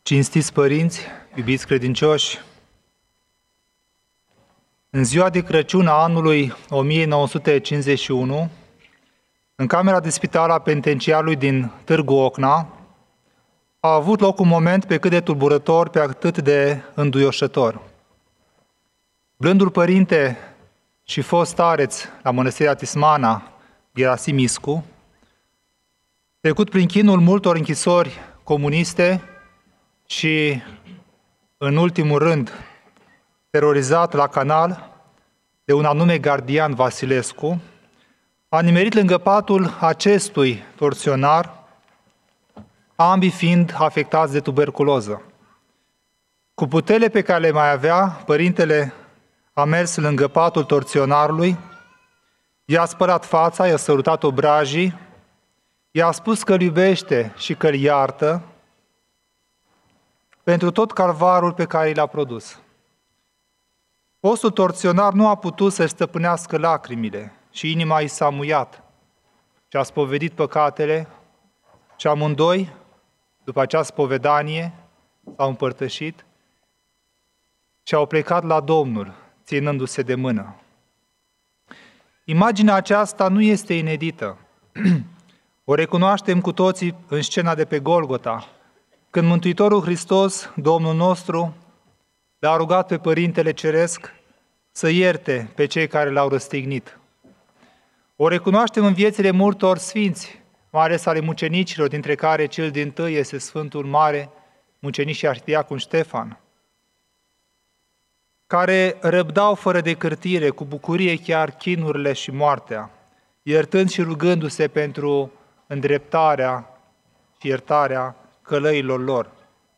Cinstiți părinți, iubiți credincioși, în ziua de Crăciun a anului 1951, în camera de spital a penitenciarului din Târgu Ocna, a avut loc un moment pe cât de tulburător, pe atât de înduioșător. Blândul părinte și fost stareț la mănăstirea Tismana, Gerasim Iscu, trecut prin chinul multor închisori comuniste și, în ultimul rând, terorizat la Canal de un anume gardian Vasilescu, a nimerit lângă patul acestui torționar, ambii fiind afectați de tuberculoză. Cu puterile pe care le mai avea, părintele a mers lângă patul torționarului, i-a spălat fața, i-a sărutat obrajii, i-a spus că îl iubește și că îl iartă pentru tot calvarul pe care l-a produs. Fostul torționar nu a putut să-și stăpânească lacrimile și inima i s-a muiat și a spovedit păcatele și amândoi, după acea spovedanie, s-au împărtășit și au plecat la Domnul, ținându-se de mână. Imaginea aceasta nu este inedită. O recunoaștem cu toții în scena de pe Golgota, când Mântuitorul Hristos, Domnul nostru, l-a rugat pe Părintele Ceresc să ierte pe cei care l-au răstignit. O recunoaștem în viețile multor sfinți, mai ales ale mucenicilor, dintre care cel dintâi este Sfântul Mare Mucenic și Arhidiacon Ștefan, care răbdau fără de cârtire, cu bucurie chiar chinurile și moartea, iertând și rugându-se pentru îndreptarea și iertarea călăilor lor.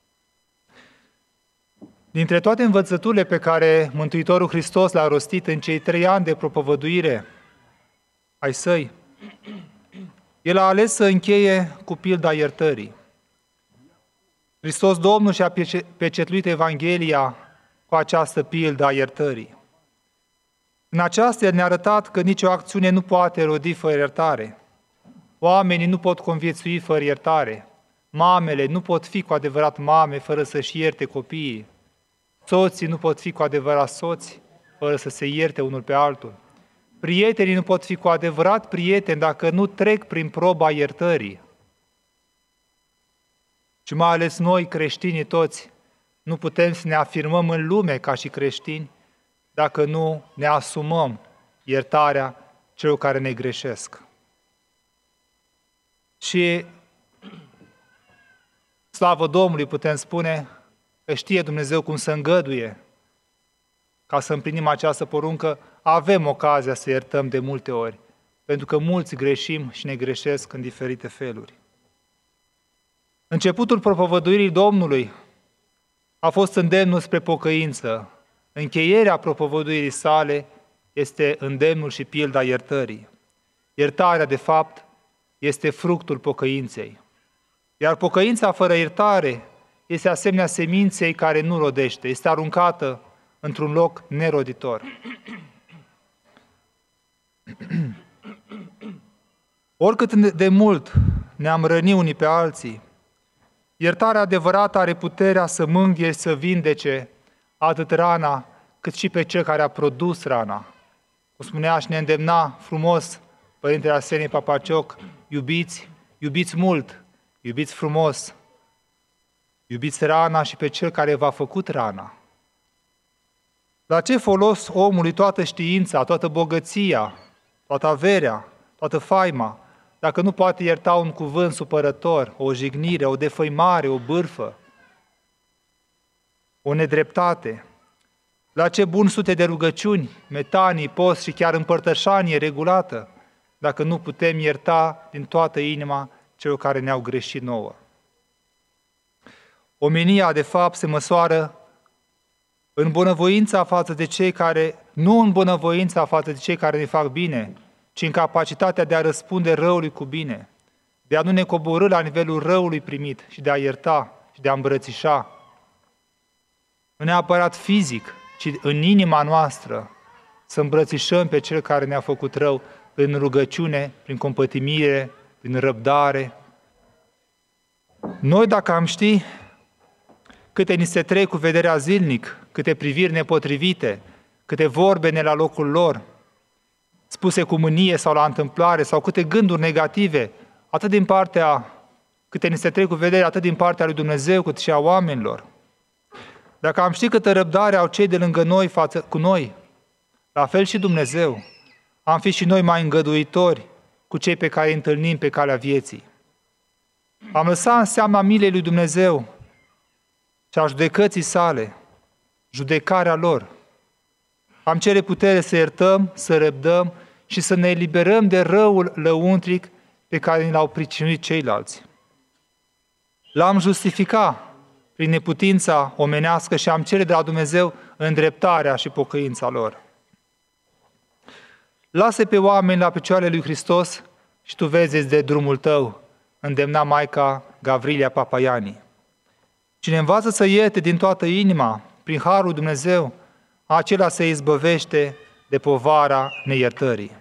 Dintre toate învățăturile pe care Mântuitorul Hristos le-a rostit în cei 3 ani de propovăduire ai săi, El a ales să încheie cu pilda iertării. Hristos Domnul și-a pecetluit Evanghelia cu această pildă a iertării. În aceasta El ne-a arătat că nicio acțiune nu poate rodi fără iertare. Oamenii nu pot conviețui fără iertare. Mamele nu pot fi cu adevărat mame fără să-și ierte copiii. Soții nu pot fi cu adevărat soți fără să se ierte unul pe altul. Prietenii nu pot fi cu adevărat prieteni dacă nu trec prin proba iertării. Și mai ales noi, creștinii toți, nu putem să ne afirmăm în lume ca și creștini dacă nu ne asumăm iertarea celor care ne greșesc. Și slavă Domnului putem spune că știe Dumnezeu cum să îngăduie ca să împlinim această poruncă. Avem ocazia să iertăm de multe ori, pentru că mulți greșim și ne greșesc în diferite feluri. Începutul propovăduirii Domnului a fost îndemnul spre pocăință. Încheierea propovăduirii sale este îndemnul și pilda iertării. Iertarea, de fapt, este fructul pocăinței. Iar pocăința fără iertare este asemenea seminței care nu rodește, este aruncată într-un loc neroditor. Oricât de mult ne-am rănit unii pe alții, iertarea adevărată are puterea să mângâie și să vindece atât rana, cât și pe cel care a produs rana. Cum spunea și ne îndemna frumos Părintele Arsenie Papacioc, iubiți mult, iubiți frumos, iubiți rana și pe cel care v-a făcut rana. La ce folos omului toată știința, toată bogăția, toată averea, toată faima, dacă nu poate ierta un cuvânt supărător, o jignire, o defăimare, o bârfă, o nedreptate? La ce bun sute de rugăciuni, metanii, post și chiar împărtășanie regulată, dacă nu putem ierta din toată inima celor care ne-au greșit nouă? Omenia, de fapt, se măsoară în bunăvoința față de cei care, nu în bunăvoința față de cei care ne fac bine, ci în capacitatea de a răspunde răului cu bine, de a nu ne coborî la nivelul răului primit și de a ierta și de a îmbrățișa. Nu neapărat fizic, ci în inima noastră să îmbrățișăm pe cel care ne-a făcut rău prin rugăciune, prin compătimire, prin răbdare. Noi, dacă am ști câte ni se trec cu vederea zilnic, câte priviri nepotrivite, câte vorbe ne la locul lor, spuse cu mânie sau la întâmplare, sau câte gânduri negative, atât din partea, câte ni se trec cu vederea, atât din partea lui Dumnezeu, cât și a oamenilor. Dacă am ști câtă răbdare au cei de lângă noi față cu noi, la fel și Dumnezeu, am fi și noi mai îngăduitori cu cei pe care îi întâlnim pe calea vieții. Am lăsat în seama milei lui Dumnezeu și a judecății sale, judecarea lor. Am cere putere să iertăm, să răbdăm și să ne eliberăm de răul lăuntric pe care ni l-au pricinuit ceilalți. L-am justificat prin neputința omenească și am cere de la Dumnezeu îndreptarea și pocăința lor. Lasă pe oameni la picioarele lui Hristos și tu vezi de drumul tău, îndemna Maica Gavrilia Papaiani. Cine învață să ierte din toată inima, prin harul Dumnezeu, acela se izbăvește de povara neiertării.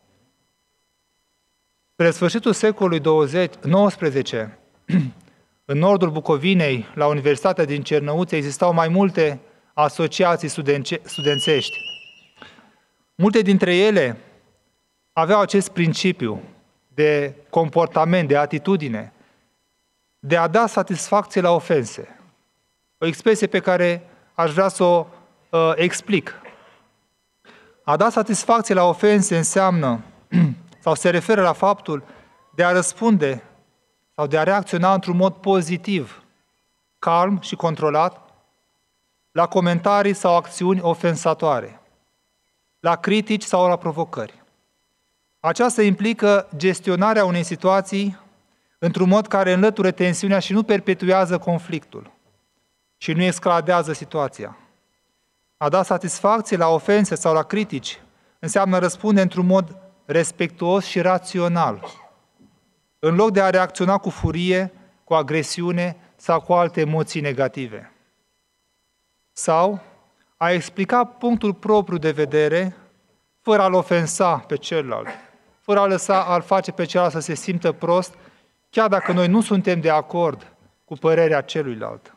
Spre sfârșitul secolului XIX, în nordul Bucovinei, la Universitatea din Cernăuți, existau mai multe asociații studențești. Multe dintre ele aveau acest principiu de comportament, de atitudine, de a da satisfacție la ofense. O expresie pe care aș vrea să o explic. A da satisfacție la ofense înseamnă, sau se referă la faptul de a răspunde sau de a reacționa într-un mod pozitiv, calm și controlat, la comentarii sau acțiuni ofensatoare, la critici sau la provocări. Aceasta implică gestionarea unei situații într-un mod care înlătură tensiunea și nu perpetuează conflictul și nu escaladează situația. A da satisfacție la ofense sau la critici înseamnă răspunde într-un mod respectuos și rațional, în loc de a reacționa cu furie, cu agresiune sau cu alte emoții negative. Sau a explica punctul propriu de vedere fără a-l ofensa pe celălalt, fără a-l face pe celălalt să se simtă prost, chiar dacă noi nu suntem de acord cu părerea celuilalt.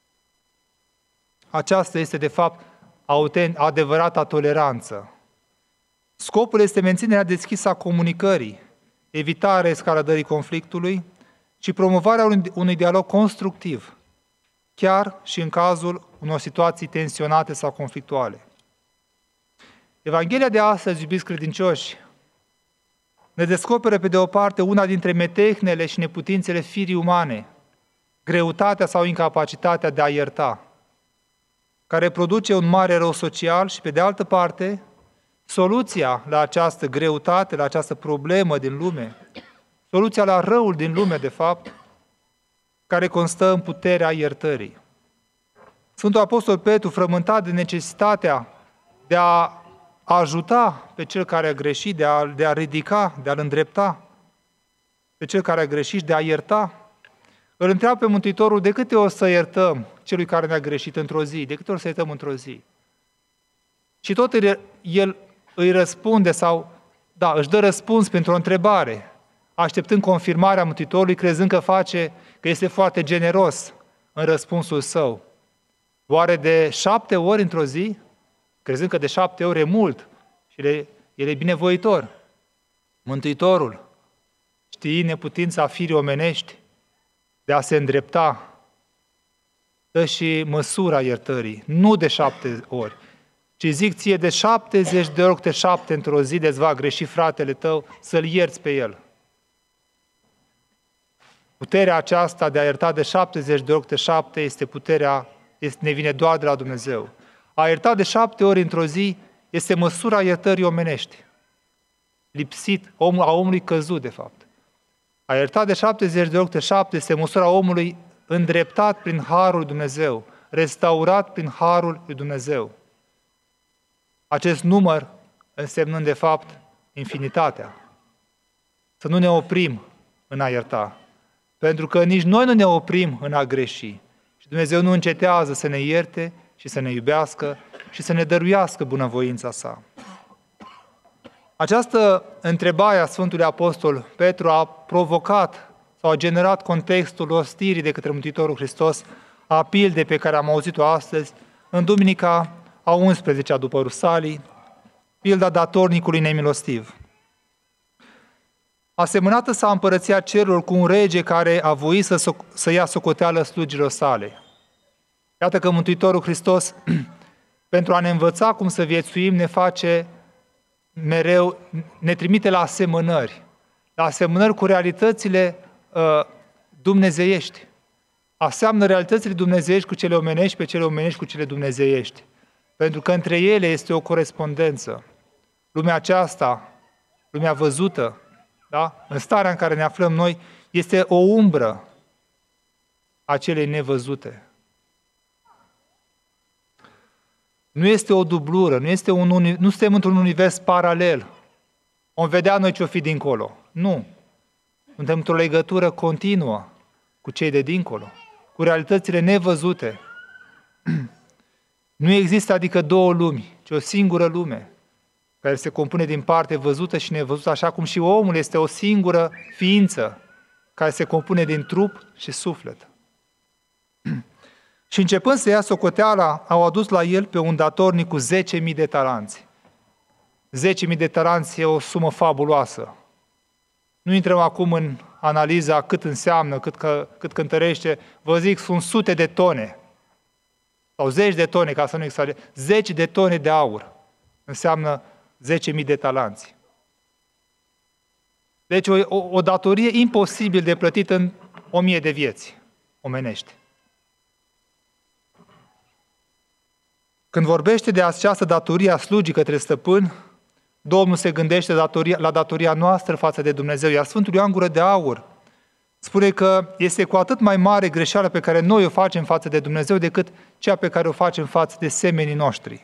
Aceasta este, de fapt, adevărata toleranță. Scopul este menținerea deschisă a comunicării, evitarea escaladării conflictului și promovarea unui dialog constructiv, chiar și în cazul unor situații tensionate sau conflictuale. Evanghelia de astăzi, iubiți credincioși, ne descoperă pe de o parte una dintre metehnele și neputințele firii umane, greutatea sau incapacitatea de a ierta, care produce un mare rău social și pe de altă parte, soluția la această greutate, la această problemă din lume, soluția la răul din lume, de fapt, care constă în puterea iertării. Sfântul Apostol Petru, frământat de necesitatea de a ajuta pe cel care a greșit, de a ridica, de a-l îndrepta pe cel care a greșit și de a ierta, îl întreabă pe Mântuitorul de câte ori să iertăm celui care ne-a greșit într-o zi, de câte ori să iertăm într-o zi. Și tot el îi răspunde își dă răspuns pentru o întrebare, așteptând confirmarea Mântuitorului, crezând că este foarte generos în răspunsul său. Oare de 7 ori într-o zi? Crezând că de 7 ori e mult și el e binevoitor. Mântuitorul, știi neputința firii omenești de a se îndrepta, dă și măsura iertării, nu de 7 ori, ci zic ție de 70 de ori câte 7 într-o zi de-ți va greși fratele tău, să-l ierți pe el. Puterea aceasta de a ierta de 70 de ori câte 7 ne vine doar de la Dumnezeu. A ierta de 7 ori într-o zi este măsura iertării omenești, lipsit, a omului căzut, de fapt. A ierta de 70 de ori câte 7 este măsura omului îndreptat prin harul lui Dumnezeu, restaurat prin harul lui Dumnezeu. Acest număr însemnând, de fapt, infinitatea. Să nu ne oprim în a ierta, pentru că nici noi nu ne oprim în a greși. Și Dumnezeu nu încetează să ne ierte și să ne iubească și să ne dăruiască bunăvoința sa. Această întrebare a Sfântului Apostol Petru a provocat sau a generat contextul ostirii de către Mântuitorul Hristos a pildei pe care am auzit-o astăzi, în duminica a 11-a după Rusalii, pilda datornicului nemilostiv. Asemănată s-a împărăția cerurilor cu un rege care a voit să ia socoteală slugilor sale. Iată că Mântuitorul Hristos, pentru a ne învăța cum să viețuim, ne face mereu, ne trimite la asemănări cu realitățile dumnezeiești. Aseamnă realitățile dumnezeiești cu cele omenești, pe cele omenești cu cele dumnezeiești. Pentru că între ele este o corespondență. Lumea aceasta, lumea văzută, da? În starea în care ne aflăm noi, este o umbră a celei nevăzute. Nu este o dublură, nu suntem într-un univers paralel. Vom vedea noi ce-o fi dincolo. Nu. Suntem într-o legătură continuă cu cei de dincolo, cu realitățile nevăzute. Nu există adică două lumi, ci o singură lume, care se compune din parte văzută și nevăzută, așa cum și omul este o singură ființă, care se compune din trup și suflet. Și începând să ia socoteala, au adus la el pe un datornic cu 10.000 de talanți. 10.000 de talanți e o sumă fabuloasă. Nu intrăm acum în analiza cât înseamnă, cât cântărește. Vă zic, sunt sute de tone, sau 10 de tone, ca să nu exagerez. 10 de tone de aur înseamnă 10.000 de talanți. Deci o datorie imposibil de plătit în 1.000 de vieți omenești. Când vorbește de această datorie a slugii către stăpân, Domnul se gândește la datoria noastră față de Dumnezeu, iar Sfântul Ioan Gură de Aur spune că este cu atât mai mare greșeala pe care noi o facem față de Dumnezeu decât cea pe care o facem față de semenii noștri.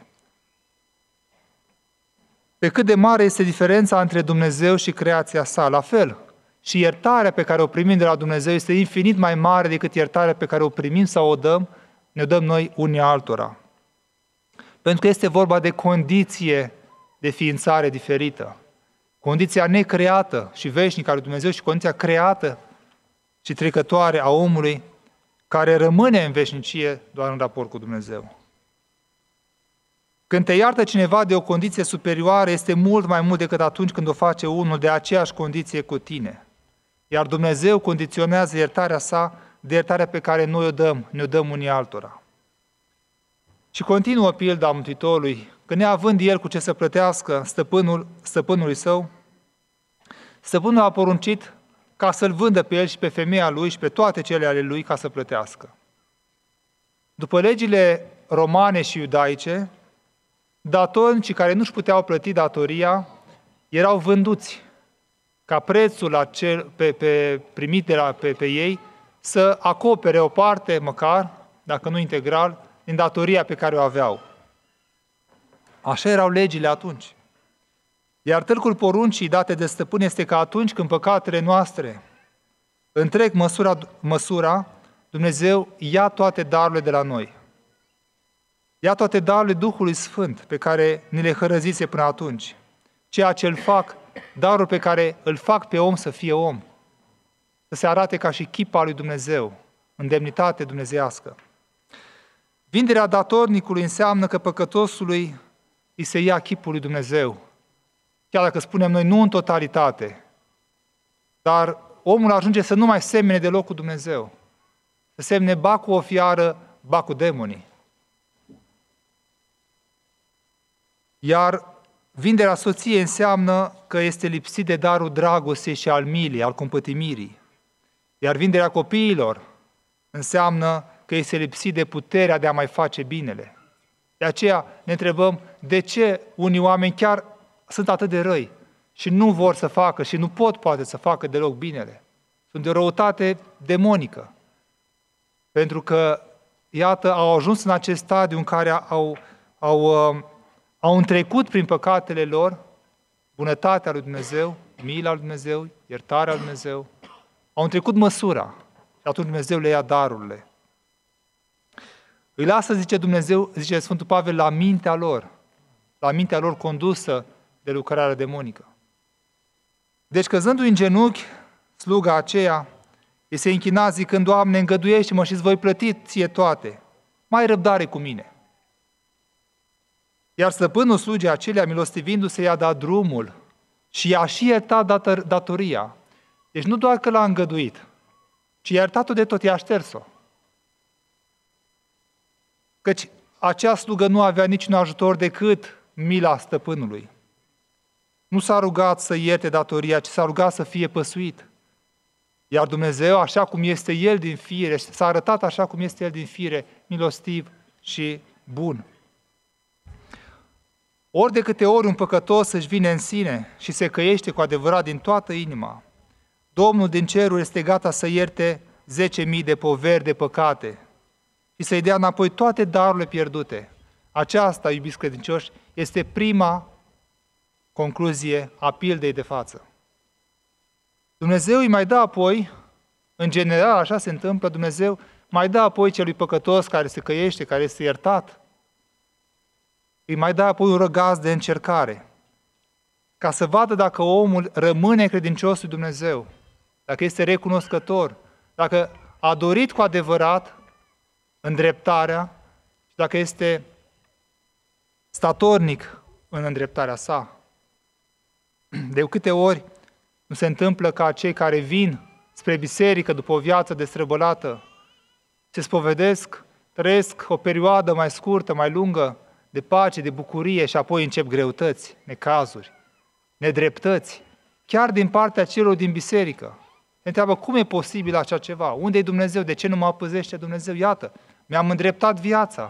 Pe cât de mare este diferența între Dumnezeu și creația sa, la fel, și iertarea pe care o primim de la Dumnezeu este infinit mai mare decât iertarea pe care o primim sau ne dăm noi unii altora. Pentru că este vorba de condiție de ființare diferită. Condiția necreată și veșnică a lui Dumnezeu și condiția creată și trecătoare a omului, care rămâne în veșnicie doar în raport cu Dumnezeu. Când te iartă cineva de o condiție superioară, este mult mai mult decât atunci când o face unul de aceeași condiție cu tine. Iar Dumnezeu condiționează iertarea sa de iertarea pe care noi ne-o dăm unii altora. Și continuă pilda Mântuitorului, că neavând el cu ce să plătească stăpânului său, stăpânul a poruncit ca să-l vândă pe el și pe femeia lui și pe toate cele ale lui ca să plătească. După legile romane și iudaice, datornicii care nu-și puteau plăti datoria erau vânduți ca prețul primit pe ei să acopere o parte, măcar, dacă nu integral, din datoria pe care o aveau. Așa erau legile atunci. Iar tâlcul poruncii date de stăpân este că atunci când păcatele noastre întreg măsura, Dumnezeu ia toate darurile de la noi. Ia toate darurile Duhului Sfânt pe care ni le hărăzise până atunci. Ceea ce îl fac, darul pe care îl fac pe om să fie om. Să se arate ca și chipa lui Dumnezeu, în demnitate dumnezeiască. Vinderea datornicului înseamnă că păcătosului îi se ia chipul lui Dumnezeu. Chiar dacă spunem noi, nu în totalitate, dar omul ajunge să nu mai semene deloc cu Dumnezeu. Să semne ba cu o fiară, ba cu demonii. Iar vinderea soției înseamnă că este lipsit de darul dragostei și al milii, al compătimirii. Iar vinderea copiilor înseamnă că este lipsit de puterea de a mai face binele. De aceea ne întrebăm de ce unii oameni chiar sunt atât de răi și nu vor să facă și nu pot poate să facă deloc binele. Sunt de o răutate demonică. Pentru că, iată, au ajuns în acest stadiu în care au întrecut prin păcatele lor bunătatea lui Dumnezeu, mila lui Dumnezeu, iertarea lui Dumnezeu. Au întrecut măsura și atunci Dumnezeu le ia darurile. Îi lasă, zice Sfântul Pavel, la mintea lor condusă de lucrarea demonică. Deci, căzându-i în genunchi, sluga aceea Îi se închina zicând, Doamne, îngăduiește-mă și îți voi plăti ție toate. Mai ai răbdare cu mine. Iar stăpânul slugii acelea, milostivindu-se, i-a dat drumul și i-a și iertat datoria. Deci nu doar că l-a îngăduit, ci i-a iertat-o de tot, i-a șters-o. Căci acea slugă nu avea niciun ajutor decât mila stăpânului. Nu s-a rugat să ierte datoria, ci s-a rugat să fie păsuit. Iar Dumnezeu, așa cum este El din fire, s-a arătat așa cum este El din fire, milostiv și bun. Ori de câte ori un păcătos își vine în sine și se căiește cu adevărat din toată inima, Domnul din ceruri este gata să ierte 10.000 de poveri de păcate și să-i dea înapoi toate darurile pierdute. Aceasta, iubiți credincioși, este prima concluzie a pildei de față. Dumnezeu îi mai dă apoi, în general așa se întâmplă, Dumnezeu mai dă apoi celui păcătos care se căiește, care este iertat, îi mai dă apoi un răgaz de încercare, ca să vadă dacă omul rămâne credincios lui Dumnezeu, dacă este recunoscător, dacă a dorit cu adevărat îndreptarea și dacă este statornic în îndreptarea sa. De câte ori nu se întâmplă ca cei care vin spre biserică după o viață destrăbălată, se spovedesc, trăiesc o perioadă mai scurtă, mai lungă, de pace, de bucurie și apoi încep greutăți, necazuri, nedreptăți, chiar din partea celor din biserică. Se întreabă, cum e posibil așa ceva? Unde e Dumnezeu? De ce nu mă păzește Dumnezeu? Iată, mi-am îndreptat viața.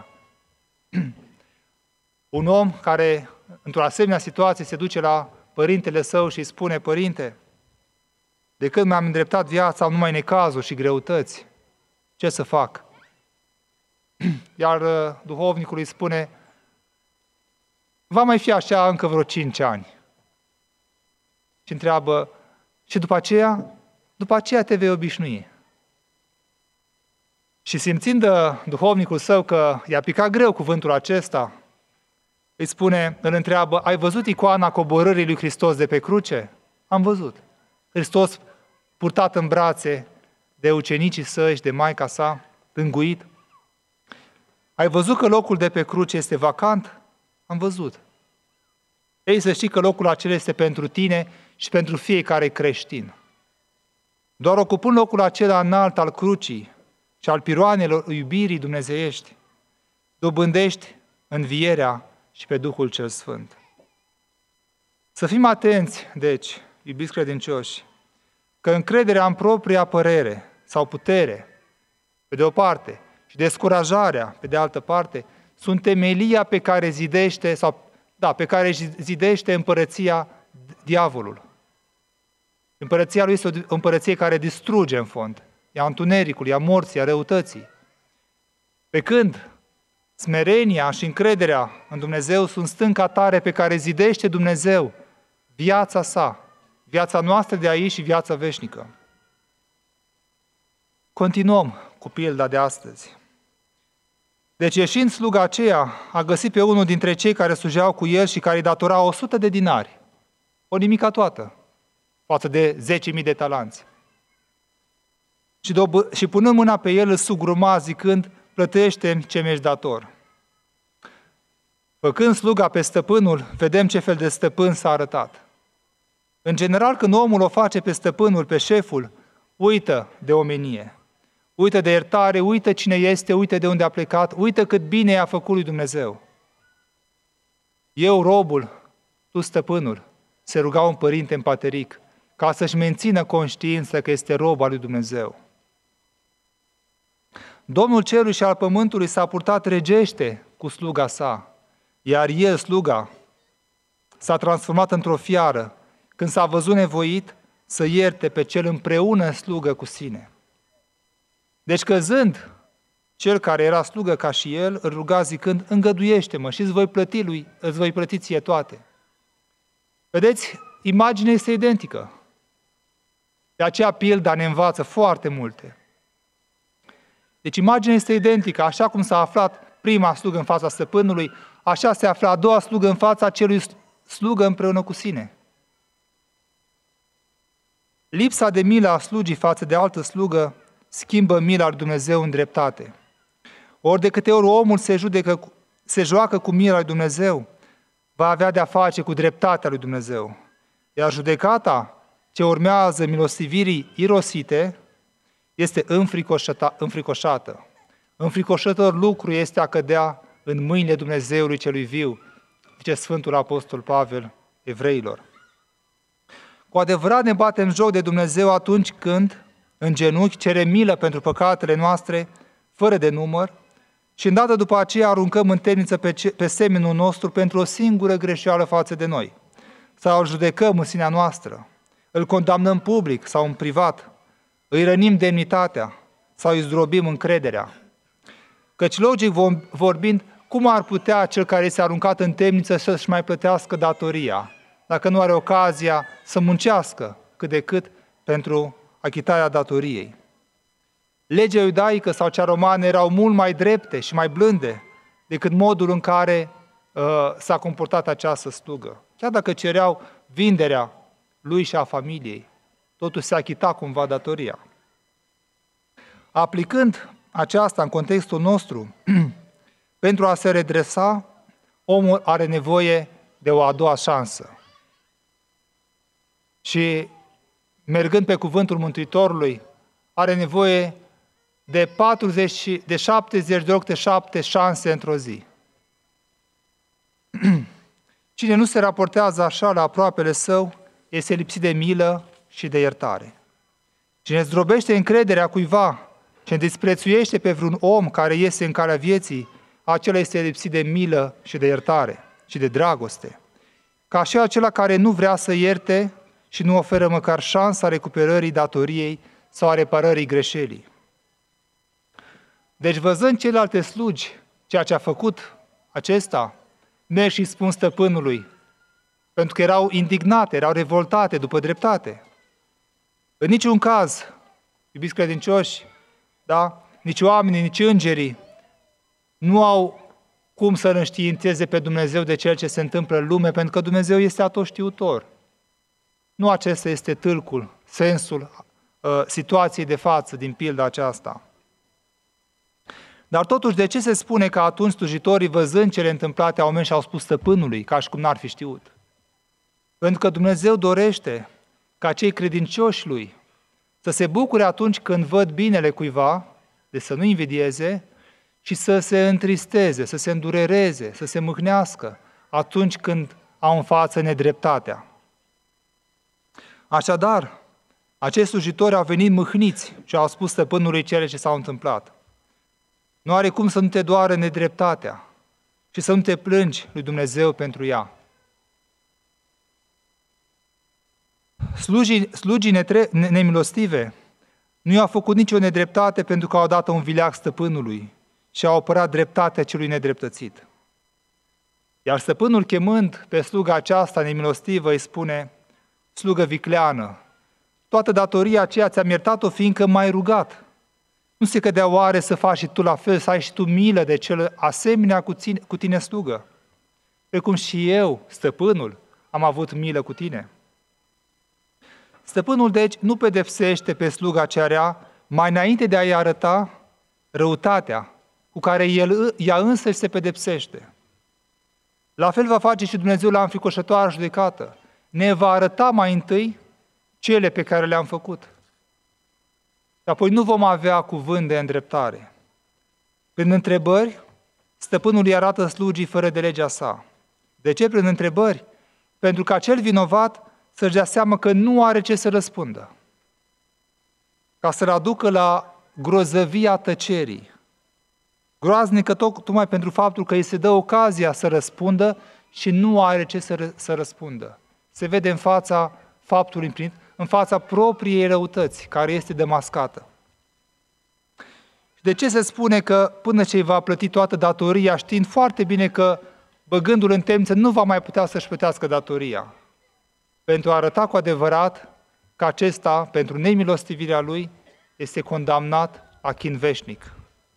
Un om care, într-o asemenea situație, se duce la părintele său și îi spune, Părinte, de când mi-am îndreptat viața, am numai necazuri și greutăți. Ce să fac? Iar duhovnicul îi spune, va mai fi așa încă vreo 5 ani. Și întreabă, și după aceea? După aceea te vei obișnui. Și simțind duhovnicul său că i-a picat greu cuvântul acesta, îi spune, îl întreabă, ai văzut icoana coborârii lui Hristos de pe cruce? Am văzut. Hristos purtat în brațe de ucenicii săi și de maica sa, tânguit. Ai văzut că locul de pe cruce este vacant? Am văzut. Ei, să știi că locul acela este pentru tine și pentru fiecare creștin. Doar ocupând locul acela înalt al crucii și al piroanelor iubirii dumnezeiești, dobândești învierea și pe Duhul cel Sfânt. Să fim atenți, deci, iubiți credincioși, că încrederea în propria părere sau putere, pe de o parte, și descurajarea, pe de altă parte, sunt temelia pe care zidește împărăția diavolul. Împărăția lui este o împărăție care distruge în fond. Ea întunericul, ea morții, ea răutății. Pe când smerenia și încrederea în Dumnezeu sunt stânca tare pe care zidește Dumnezeu viața sa, viața noastră de aici și viața veșnică. Continuăm cu pilda de astăzi. Deci ieșind sluga aceea, a găsit pe unul dintre cei care slujeau cu el și care îi datora 100 de dinari, o nimica toată, față de 10.000 de talanți. Și punând mâna pe el, îl sugruma zicând, plătește ce mi-ești dator. Făcând sluga pe stăpânul, vedem ce fel de stăpân s-a arătat. În general, când omul o face pe stăpânul, pe șeful, uită de omenie, uită de iertare, uită cine este, uită de unde a plecat, uită cât bine i-a făcut lui Dumnezeu. Eu, robul, tu, stăpânul, se ruga un părinte în pateric, ca să-și mențină conștiința că este rob al lui Dumnezeu. Domnul cerului și al pământului s-a purtat regește cu sluga sa, iar el, sluga, s-a transformat într-o fiară când s-a văzut nevoit să ierte pe cel împreună slugă cu sine. Deci căzând, cel care era slugă ca și el, îl ruga zicând, îngăduiește-mă și îți voi plăti ție toate. Vedeți, imaginea este identică. De aceea pilda ne învață foarte multe. Deci imaginea este identică, așa cum s-a aflat prima slugă în fața stăpânului, așa se afla a doua slugă în fața celui slugă împreună cu sine. Lipsa de milă a slugii față de altă slugă schimbă mila lui Dumnezeu în dreptate. Ori de câte ori omul se joacă cu mila lui Dumnezeu, va avea de-a face cu dreptatea lui Dumnezeu. Iar judecata ce urmează milostivirii irosite este înfricoșată. Înfricoșător lucru este a cădea în mâinile Dumnezeului celui viu, zice Sfântul Apostol Pavel Evreilor. Cu adevărat ne batem joc de Dumnezeu atunci când, în genunchi, cerem milă pentru păcatele noastre, fără de număr, și îndată după aceea aruncăm în temniță pe semenul nostru pentru o singură greșeală față de noi. Sau îl judecăm în sinea noastră, îl condamnăm public sau în privat, îi rănim demnitatea sau îi zdrobim încrederea. Căci logic vorbind, cum ar putea cel care este aruncat în temniță să-și mai plătească datoria, dacă nu are ocazia să muncească cât de cât pentru achitarea datoriei? Legea iudaică sau cea romană erau mult mai drepte și mai blânde decât modul în care s-a comportat această slugă. Chiar dacă cereau vinderea lui și a familiei, totuși se achita cumva datoria. Aplicând aceasta în contextul nostru, pentru a se redresa, omul are nevoie de o a doua șansă. Și mergând pe cuvântul Mântuitorului, are nevoie de 70 de ori câte 7 șanse într-o zi. Cine nu se raportează așa la aproapele său, este lipsit de milă și de iertare. Cine zdrobește încrederea cuiva, cine disprețuiește pe vreun om care iese în calea vieții, acela este lipsit de milă și de iertare și de dragoste. Ca și acela care nu vrea să ierte și nu oferă măcar șansa recuperării datoriei sau a reparării greșelii. Deci, văzând celelalte slugi ceea ce a făcut acesta, merg și spun stăpânului, pentru că erau indignate, erau revoltate după dreptate. În niciun caz, iubiți credincioși, da? Nici oamenii, nici îngerii nu au cum să înștiințeze pe Dumnezeu de ceea ce se întâmplă în lume, pentru că Dumnezeu este atotștiutor. Nu acesta este tâlcul, sensul situației de față din pilda aceasta. Dar totuși, de ce se spune că atunci slujitorii, văzând cele întâmplate, au mers și au spus stăpânului, ca și cum n-ar fi știut? Pentru că Dumnezeu dorește ca cei credincioși Lui să se bucure atunci când văd binele cuiva, de să nu invidieze, și să se întristeze, să se îndurereze, să se mâhnească atunci când au în față nedreptatea. Așadar, acești slujitori au venit mâhniți și au spus stăpânului cele ce s-au întâmplat. Nu are cum să nu te doară nedreptatea și să nu te plângi lui Dumnezeu pentru ea. Slugii nemilostive nu i-au făcut nicio nedreptate pentru că au dat un vileag stăpânului și au apărat dreptatea celui nedreptățit. Iar stăpânul, chemând pe sluga aceasta nemilostivă, îi spune: slugă vicleană, toată datoria aceea ți-am iertat-o fiindcă m-ai rugat. Nu se cădea oare să faci și tu la fel, să ai și tu milă de cel asemenea cu tine slugă? Precum și eu, stăpânul, am avut milă cu tine. Stăpânul, deci, nu pedepsește pe sluga cea rea mai înainte de a-i arăta răutatea cu care ea însăși se pedepsește. La fel va face și Dumnezeu la înfricoșătoarea judecată. Ne va arăta mai întâi cele pe care le-am făcut. Și apoi nu vom avea cuvânt de îndreptare. Prin întrebări, stăpânul îi arată slugii fără de legea sa. De ce prin întrebări? Pentru că acel vinovat să-și dea seama că nu are ce să răspundă. Ca să-l aducă la grozăvia tăcerii. Groaznică tocmai pentru faptul că îi se dă ocazia să răspundă și nu are ce să răspundă. Se vede în fața faptului împlinit, în fața propriei răutăți, care este demascată. Și de ce se spune că până ce îi va plăti toată datoria, știind foarte bine că băgându-l în temniță nu va mai putea să-și plătească datoria? Pentru a arăta cu adevărat că acesta, pentru nemilostivirea lui, este condamnat la chin veșnic.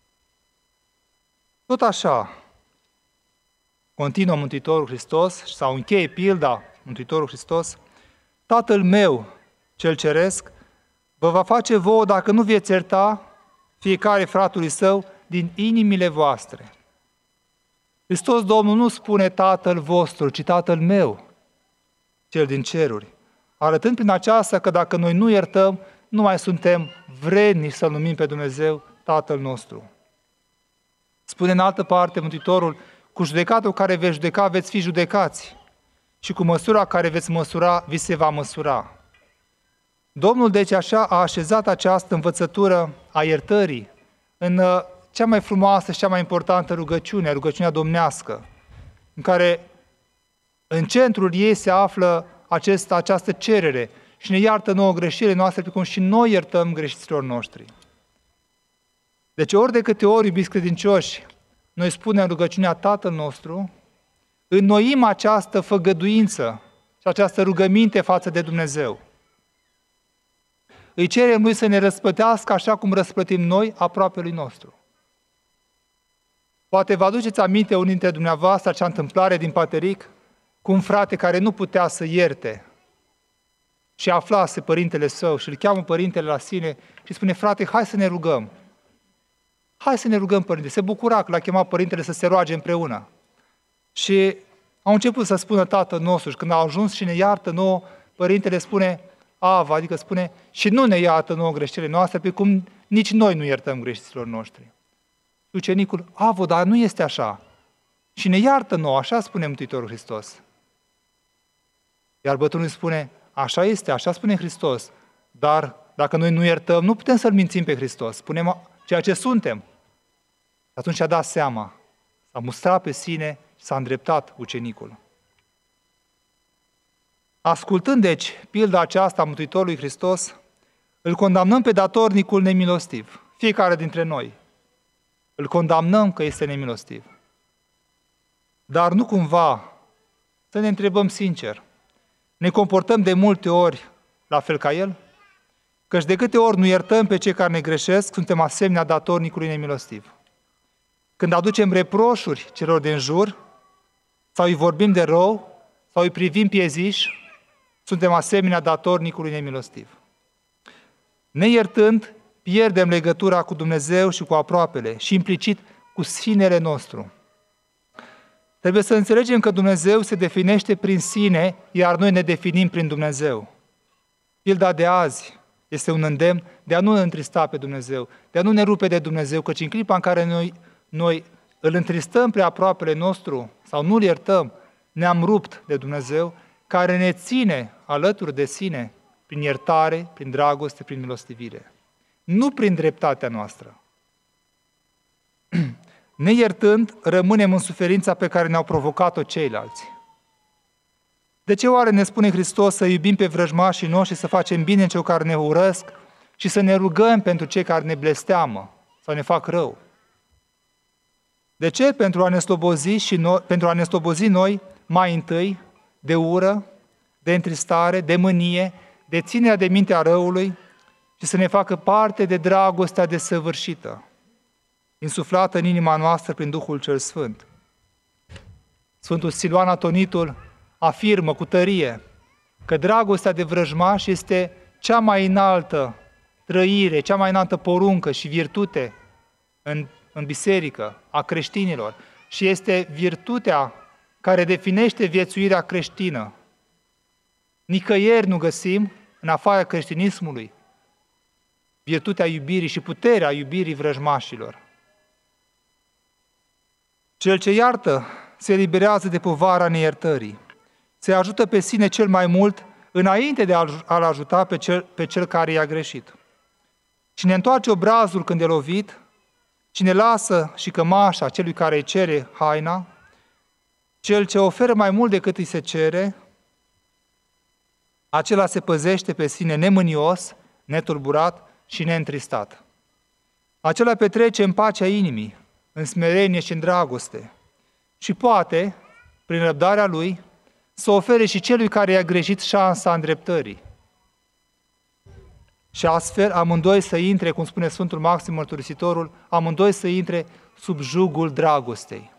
Tot așa, continuă Mântuitorul Hristos sau încheie pilda Mântuitorul Hristos: Tatăl meu cel ceresc, vă va face vouă dacă nu veți ierta fiecare fratului său din inimile voastre. Hristos Domnul nu spune Tatăl vostru, ci Tatăl meu, cel din ceruri, arătând prin aceasta că dacă noi nu iertăm, nu mai suntem vrednici să-L numim pe Dumnezeu Tatăl nostru. Spune în altă parte Mântuitorul, cu judecatul care veți judeca, veți fi judecați și cu măsura care veți măsura, vi se va măsura. Domnul deci așa a așezat această învățătură a iertării în cea mai frumoasă și cea mai importantă rugăciune, rugăciunea domnească, în care în centrul ei se află această cerere și ne iartă nouă greșelile noastre, precum și noi iertăm greșiților noștri. Deci ori de câte ori, iubiți credincioși, noi spunem rugăciunea Tatăl nostru, înnoim această făgăduință și această rugăminte față de Dumnezeu. Îi cerem Lui să ne răsplătească așa cum răsplătim noi aproapelui nostru. Poate vă aduceți aminte unii dintre dumneavoastră acea întâmplare din Pateric cu un frate care nu putea să ierte și aflase părintele său și îl cheamă părintele la sine și spune, frate, hai să ne rugăm. Hai să ne rugăm, părinte. Se bucura că l-a chemat părintele să se roage împreună. Și au început să spună Tatăl nostru și când a ajuns și ne iartă nouă, părintele spune, Ava, adică spune, și nu ne iartă nouă greșelile noastre, pe cum nici noi nu iertăm greșiților noștri. Ucenicul, Avo, dar nu este așa. Și ne iartă nouă, așa spune Mântuitorul Hristos. Iar bătrânul spune, așa este, așa spune Hristos, dar dacă noi nu iertăm, nu putem să-L mințim pe Hristos, spunem ceea ce suntem. Atunci a dat seama, s-a mustrat pe sine și s-a îndreptat ucenicul. Ascultând, deci, pilda aceasta a Mântuitorului Hristos, îl condamnăm pe datornicul nemilostiv, fiecare dintre noi. Îl condamnăm că este nemilostiv. Dar nu cumva să ne întrebăm sincer, ne comportăm de multe ori la fel ca El? Căci de câte ori nu iertăm pe cei care ne greșesc, suntem asemenea datornicului nemilostiv. Când aducem reproșuri celor din jur, sau îi vorbim de rău, sau îi privim pieziș, suntem asemenea datornicului nemilostiv. Neiertând, pierdem legătura cu Dumnezeu și cu aproapele și implicit cu sinele nostru. Trebuie să înțelegem că Dumnezeu se definește prin sine, iar noi ne definim prin Dumnezeu. Pilda de azi este un îndemn de a nu întrista pe Dumnezeu, de a nu ne rupe de Dumnezeu, căci în clipa în care noi îl întristăm prea aproapele nostru sau nu-l iertăm, ne-am rupt de Dumnezeu, care ne ține alături de sine prin iertare, prin dragoste, prin milostivire. Nu prin dreptatea noastră. Neiertând, rămânem în suferința pe care ne-au provocat-o ceilalți. De ce oare ne spune Hristos să iubim pe vrăjmașii noștri, să facem bine celor care ne urăsc și să ne rugăm pentru cei care ne blesteamă sau ne fac rău? De ce? Pentru a ne slobozi noi mai întâi de ură, de întristare, de mânie, de ținerea de minte a răului și să ne facă parte de dragostea desăvârșită, insuflată în inima noastră prin Duhul cel Sfânt. Sfântul Siluan Atonitul afirmă cu tărie că dragostea de vrăjmaș este cea mai înaltă trăire, cea mai înaltă poruncă și virtute în biserică a creștinilor și este virtutea care definește viețuirea creștină. Nicăieri nu găsim, în afara creștinismului, virtutea iubirii și puterea iubirii vrăjmașilor. Cel ce iartă se eliberează de povara neiertării, se ajută pe sine cel mai mult înainte de a-l ajuta pe cel care i-a greșit. Cine întoarce obrazul când e lovit, cine lasă și cămașa celui care îi cere haina, cel ce oferă mai mult decât îi se cere, acela se păzește pe sine nemânios, netulburat și neîntristat. Acela petrece în pacea inimii, în smerenie și în dragoste și poate, prin răbdarea lui, să ofere și celui care i-a greșit șansa îndreptării. Și astfel, amândoi să intre, cum spune Sfântul Maxim Mărturisitorul, amândoi să intre sub jugul dragostei.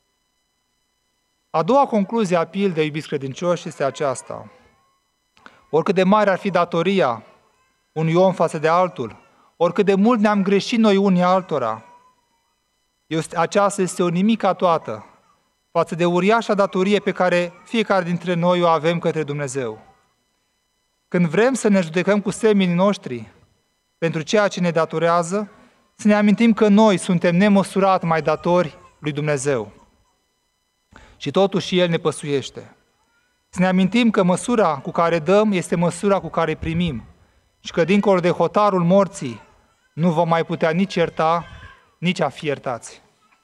A doua concluzie a pildei, iubiți credincioși, este aceasta. oricât de mare ar fi datoria unui om față de altul, oricât de mult ne-am greșit noi unii altora, aceasta este o nimica toată față de uriașa datorie pe care fiecare dintre noi o avem către Dumnezeu. Când vrem să ne judecăm cu semenii noștri pentru ceea ce ne datorează, să ne amintim că noi suntem nemăsurat mai datori lui Dumnezeu. Și totuși El ne păsuiește. Să ne amintim că măsura cu care dăm este măsura cu care primim și că dincolo de hotarul morții nu vom mai putea nici ierta, nici a fi iertați.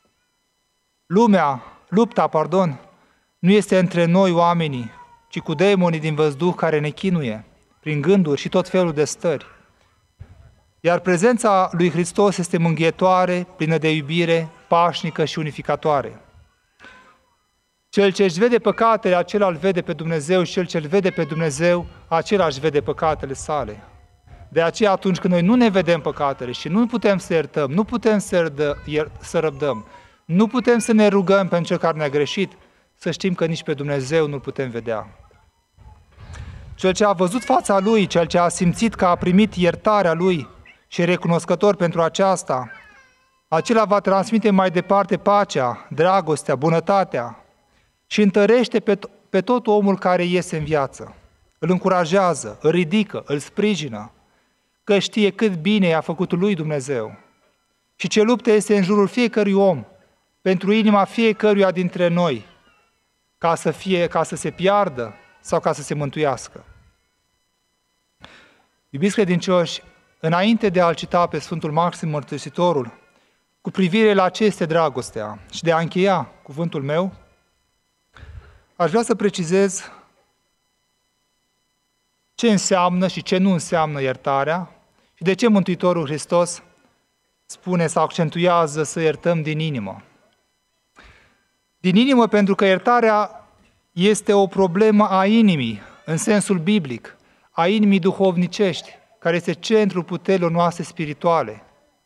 Lupta, nu este între noi oamenii, ci cu demonii din văzduh care ne chinuie prin gânduri și tot felul de stări. Iar prezența lui Hristos este mânghietoare, plină de iubire, pașnică și unificatoare. Cel ce își vede păcatele, acela îl vede pe Dumnezeu și cel ce îl vede pe Dumnezeu, acela își vede păcatele sale. De aceea atunci când noi nu ne vedem păcatele și nu putem să iertăm, nu putem să răbdăm, nu putem să ne rugăm pentru cel care ne-a greșit, să știm că nici pe Dumnezeu nu-L putem vedea. Cel ce a văzut fața Lui, cel ce a simțit că a primit iertarea Lui și e recunoscător pentru aceasta, acela va transmite mai departe pacea, dragostea, bunătatea și întărește pe tot omul care iese în viață. Îl încurajează, îl ridică, îl sprijină, că știe cât bine i-a făcut lui Dumnezeu. Și ce luptă este în jurul fiecărui om, pentru inima fiecăruia dintre noi, ca să se piardă sau ca să se mântuiască. Iubiți credincioși, înainte de a-L cita pe Sfântul Maxim Mărturisitorul, cu privire la ce este dragostea și de a încheia cuvântul meu, aș vrea să precizez ce înseamnă și ce nu înseamnă iertarea și de ce Mântuitorul Hristos spune sau accentuează să iertăm din inimă. Din inimă pentru că iertarea este o problemă a inimii, în sensul biblic, a inimii duhovnicești, care este centrul puterilor noastre spirituale.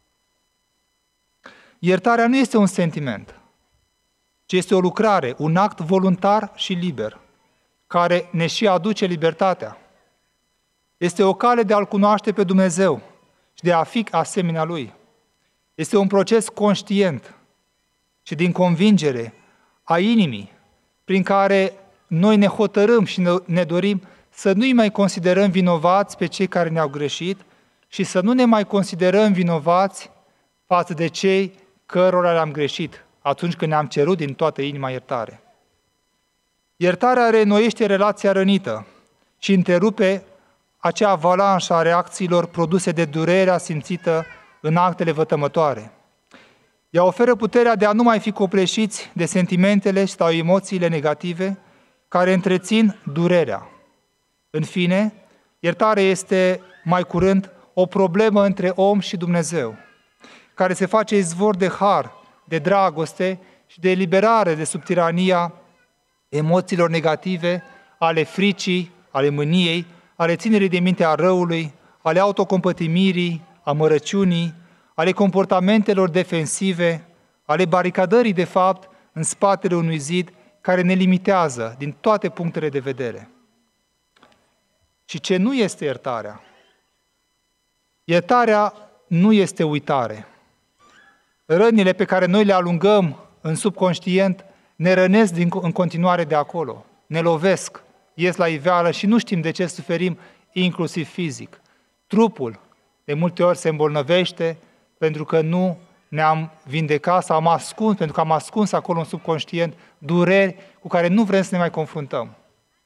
Iertarea nu este un sentiment, ci este o lucrare, un act voluntar și liber, care ne și aduce libertatea. Este o cale de a-L cunoaște pe Dumnezeu și de a fi asemenea Lui. Este un proces conștient și din convingere a inimii, prin care noi ne hotărâm și ne dorim să nu-i mai considerăm vinovați pe cei care ne-au greșit și să nu ne mai considerăm vinovați față de cei cărora le-am greșit atunci când ne-am cerut din toată inima iertare. Iertarea reînnoiește relația rănită și întrerupe acea avalanșă a reacțiilor produse de durerea simțită în actele vătămătoare. Ea oferă puterea de a nu mai fi copleșiți de sentimentele sau emoțiile negative care întrețin durerea. În fine, iertarea este mai curând o problemă între om și Dumnezeu, care se face izvor de har, de dragoste și de eliberare de sub tirania emoțiilor negative, ale fricii, ale mâniei, ale ținerii de minte a răului, ale autocompătimirii, a mărăciunii, ale comportamentelor defensive, ale baricadării de fapt în spatele unui zid care ne limitează din toate punctele de vedere. Și ce nu este iertarea? Iertarea nu este uitare. Rănile pe care noi le alungăm în subconștient ne rănesc în continuare de acolo, ne lovesc, ies la iveală și nu știm de ce suferim, inclusiv fizic. Trupul de multe ori se îmbolnăvește pentru că nu ne-am vindecat sau am ascuns, pentru că am ascuns acolo în subconștient dureri cu care nu vrem să ne mai confruntăm.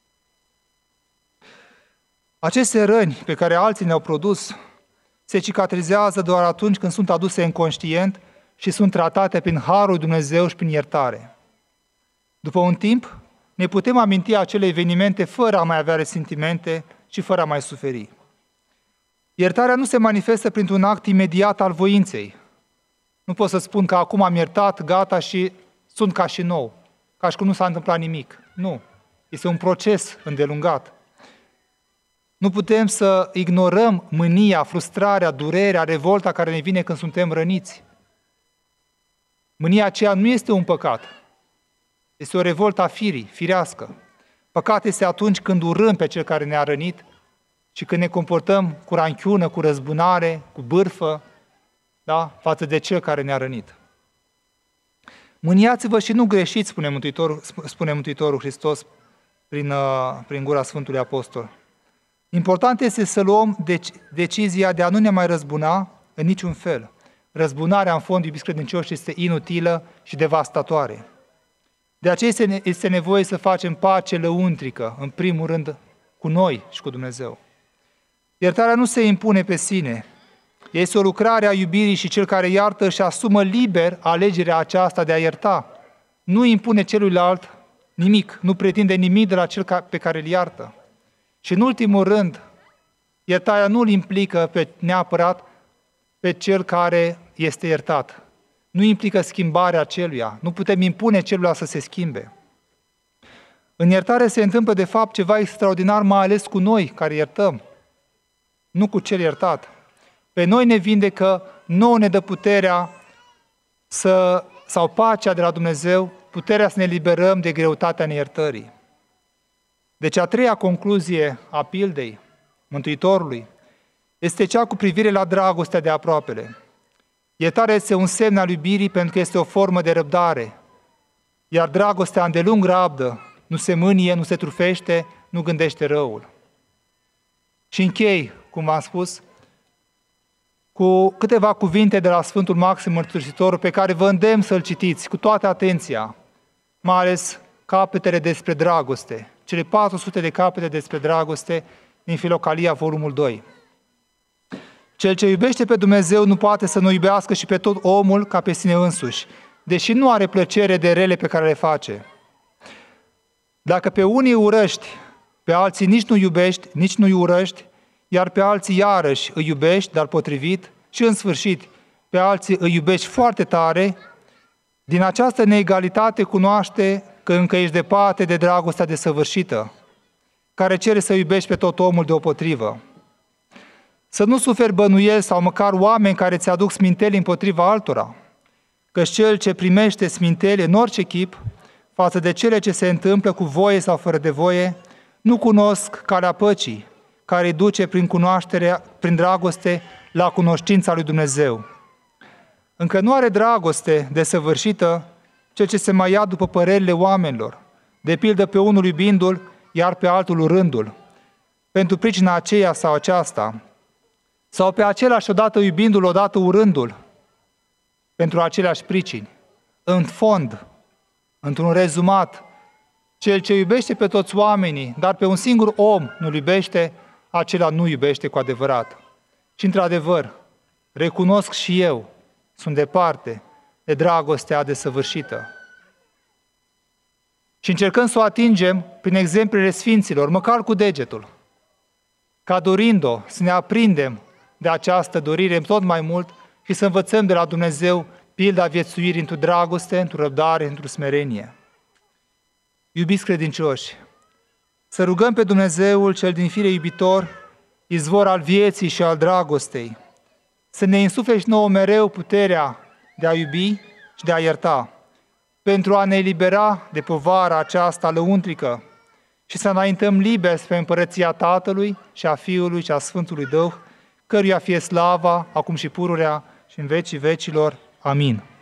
Aceste răni pe care alții ne-au produs se cicatrizează doar atunci când sunt aduse în conștient și sunt tratate prin harul lui Dumnezeu și prin iertare. După un timp, ne putem aminti acele evenimente fără a mai avea resentimente și fără a mai suferi. Iertarea nu se manifestă printr-un act imediat al voinței. Nu pot să spun că acum am iertat, gata și sunt ca și nou, ca și cum nu s-a întâmplat nimic. Nu. Este un proces îndelungat. Nu putem să ignorăm mânia, frustrarea, durerea, revolta care ne vine când suntem răniți. Mânia aceea nu este un păcat. Este o revoltă a firii, firească. Păcat este atunci când urâm pe cel care ne-a rănit și când ne comportăm cu ranchiună, cu răzbunare, cu bârfă, da, față de cel care ne-a rănit. Mâniați-vă și nu greșiți, spune Mântuitorul Hristos prin gura Sfântului Apostol. Important este să luăm decizia de a nu ne mai răzbuna în niciun fel. Răzbunarea, în fond, iubiți credincioși, este inutilă și devastatoare. De aceea este nevoie să facem pace lăuntrică, în primul rând, cu noi și cu Dumnezeu. Iertarea nu se impune pe sine. Este o lucrare a iubirii și cel care iartă își asumă liber alegerea aceasta de a ierta. Nu impune celuilalt nimic, nu pretinde nimic de la cel pe care îl iartă. Și în ultimul rând, iertarea nu îl implică neapărat pe cel care este iertat. Nu implică schimbarea celuia. Nu putem impune celuilalt să se schimbe. În iertare se întâmplă de fapt ceva extraordinar, mai ales cu noi care iertăm, nu cu cel iertat. Pe noi ne vindecă, nouă ne dă puterea sau pacea de la Dumnezeu, puterea să ne liberăm de greutatea neiertării. Deci a treia concluzie a pildei Mântuitorului este cea cu privire la dragostea de aproapele. Iertarea este un semn al iubirii pentru că este o formă de răbdare, iar dragostea îndelung rabdă, nu se mânie, nu se trufește, nu gândește răul. Și închei, cum v-am spus, cu câteva cuvinte de la Sfântul Maxim Mărturisitorul pe care vă îndemn să-l citiți cu toată atenția, mai ales capetele despre dragoste, cele 400 de capete despre dragoste din Filocalia, volumul 2. Cel ce iubește pe Dumnezeu nu poate să nu iubească și pe tot omul ca pe sine însuși, deși nu are plăcere de rele pe care le face. Dacă pe unii urăști, pe alții nici nu iubești, nici nu-i urăști, iar pe alții iarăși îi iubești, dar potrivit, și în sfârșit, pe alții îi iubești foarte tare, din această neegalitate cunoaște că încă ești departe de dragostea desăvârșită, care cere să iubești pe tot omul deopotrivă. Să nu suferi bănuieli sau măcar oameni care ți aduc sminteli împotriva altora, căci cel ce primește sminteli în orice chip, față de cele ce se întâmplă cu voie sau fără de voie, nu cunosc calea păcii, care îi duce prin dragoste la cunoștința lui Dumnezeu. Încă nu are dragoste desăvârșită cel ce se mai ia după părerile oamenilor, de pildă pe unul iubindu-l, iar pe altul urându-l, pentru pricina aceea sau aceasta, sau pe același odată iubindu-l, odată urându-l, pentru aceleași pricini. În fond, într-un rezumat, cel ce iubește pe toți oamenii, dar pe un singur om nu-l iubește, acela nu iubește cu adevărat. Și într-adevăr, recunosc și eu, sunt departe de dragostea desăvârșită. Și încercăm să o atingem prin exemplele sfinților, măcar cu degetul, ca dorind-o să ne aprindem de această dorire tot mai mult și să învățăm de la Dumnezeu pilda viețuirii într-o dragoste, într-o răbdare, într-o smerenie. Iubiți credincioși, să rugăm pe Dumnezeul cel din fire iubitor, izvor al vieții și al dragostei, să ne însufle și nouă mereu puterea de a iubi și de a ierta, pentru a ne elibera de povara aceasta lăuntrică și să înaintăm liber spre împărăția Tatălui și a Fiului și a Sfântului Duh, căruia fie slava, acum și pururea și în vecii vecilor. Amin.